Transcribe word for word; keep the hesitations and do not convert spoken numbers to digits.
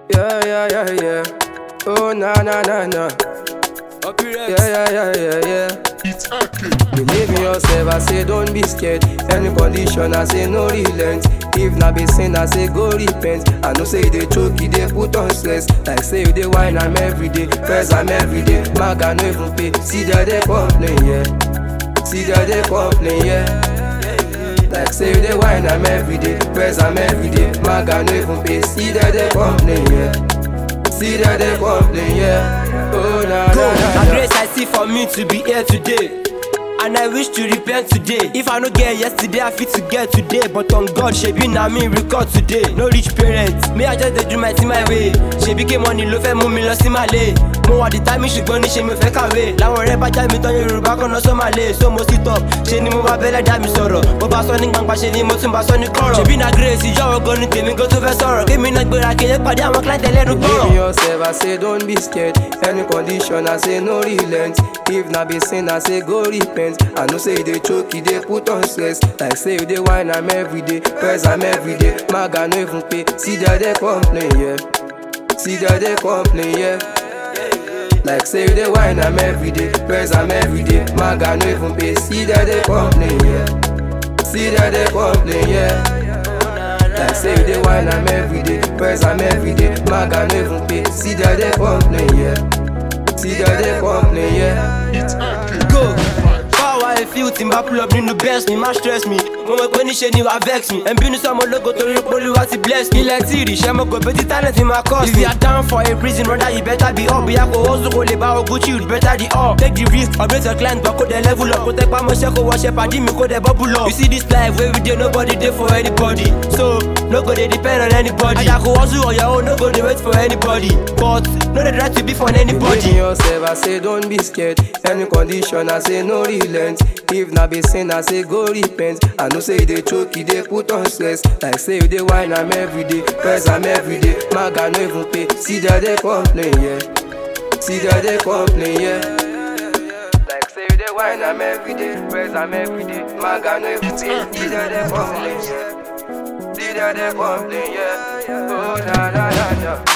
Yeah, yeah, yeah, yeah. Oh, na, na, na, na. Yeah, yeah, yeah, yeah, yeah. It's okay. Believe in yourself, I say don't be scared. Any condition, I say no relent. If not be sin, I say go repent. I know say they choke, you they put on stress. Like say you they wine, I'm everyday. Press, I'm everyday. Mag, I no even pay. See that they complain, yeah. See that they complain, yeah. Like say you they wine, I'm everyday. Press, I'm everyday. Mag, I no even pay. See that they complain, yeah. See that they complain, yeah. Oh, na, na, na, A na. grace I see for me to be here today, and I wish to repent today. If I no get yesterday, I fit to get today. But on God, shebi na me record today. No rich parents, me I just dey do my thing my way. Shebi ke money ló fẹ́ mú mi lọ sí Malé. Mo wà determined ṣùgbọ́n níṣe mi ò fẹ́ kàwé. Láwọn ọ̀rẹ́ bá já mi tán Yorùbá kan náà sọ Malé. So mo sit up, ṣe ni mo bá bẹ́lẹ̀ dá mi sọ̀rọ̀. Mo bá sọ ní gbangba, ṣe ni mo tún bá sọ ní kọ̀rọ̀. Ṣebí na grace, ìjọ́wọ́ gan ni tèmi gan tó fẹ́ sọ̀rọ̀. Kémi náà gbéra kí n lè pàdé àwọn client ẹlẹ́nu Believe gbọ́rọ̀. in yourself, I say don't be scared. Any condition, I say no relent. If not be sin, I say go repent. I know say they choke, you they put on stress. Like say you they wine, I'm everyday. Press, I'm everyday. Mag, I no even pay. See that they complain, yeah. See that they complain, yeah. Like say you they wine, I'm everyday. Press, I'm everyday. Mag, I no even pay. See that they complain, yeah. See that they complain, yeah. Like say you they wine, I'm everyday. Press, I'm everyday. Mag, I no even pay. See that they complain, yeah. See that they complain, yeah. It's okay. Go. Power I feel tí n bá pull up nínú best mi, má stress mi. Mo mọ̀ pé níṣe ni wàá vex mi. Ẹ̀ ń bínú sọ́mọ lógo torí pé Olúwa ti bless mi. Ilẹ̀ tí ìrìṣẹ́ mo kò bẹ́tí talent mi máa cost me. If you are down for a reason, brother, you better be up. Bóyá kò hustle kò lè bá o Gucci, you better the up. Take the risk, upgrade your client, but kò dẹ̀ level up. Kò tẹ́ pamọ́ṣẹ́ kò wọṣẹ́ pàdé mi kò dẹ̀ bubble up. You see this life every day, nobody dey for anybody. So, no go dey depend on anybody. Àjà kò hustle on your own, no go dey wait for anybody. But, no dey try to be for Believe in anybody. yourself, I say don't be scared. Any condition, I say no relent. If not be sin, I say go repent. I know say they choke, you they put on stress. Like say you they wine, I'm everyday. Press, I'm everyday. Mag, I no even pay. See that they complain, yeah. See that they complain, yeah. Like say you they wine, I'm everyday. Press, I'm everyday. Mag, I no even pay. See that they complain, yeah. See that they complain, yeah. Oh, na, na, na, na.